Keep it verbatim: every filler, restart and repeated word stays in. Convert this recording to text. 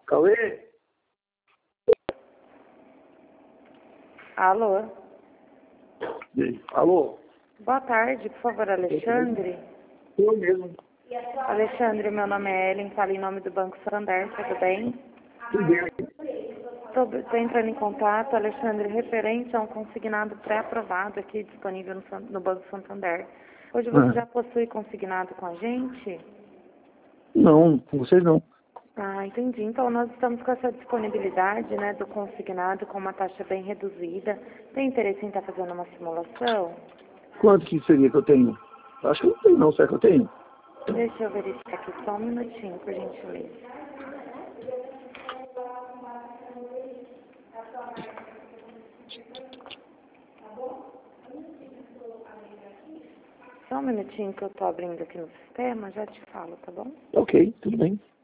Cauê? Alô? Alô? Boa tarde, por favor, Alexandre. Eu mesmo. Alexandre, meu nome é Ellen, falo em nome do Banco Santander, tudo bem? Tudo bem. Estou entrando em contato, Alexandre, referente a um consignado pré-aprovado aqui disponível no, San- no Banco Santander. Hoje você Ah, já possui consignado com a gente? não, com vocês não. Ah, entendi. Então nós estamos com essa disponibilidade, né, do consignado com uma taxa bem reduzida. Tem interesse em estar fazendo uma simulação? Quanto que seria que eu tenho? Acho que eu não tenho não, será que eu tenho? Deixa eu verificar aqui só um minutinho, por gentileza. Só um minutinho que eu estou abrindo aqui no sistema, já te falo, tá bom? Ok, tudo bem.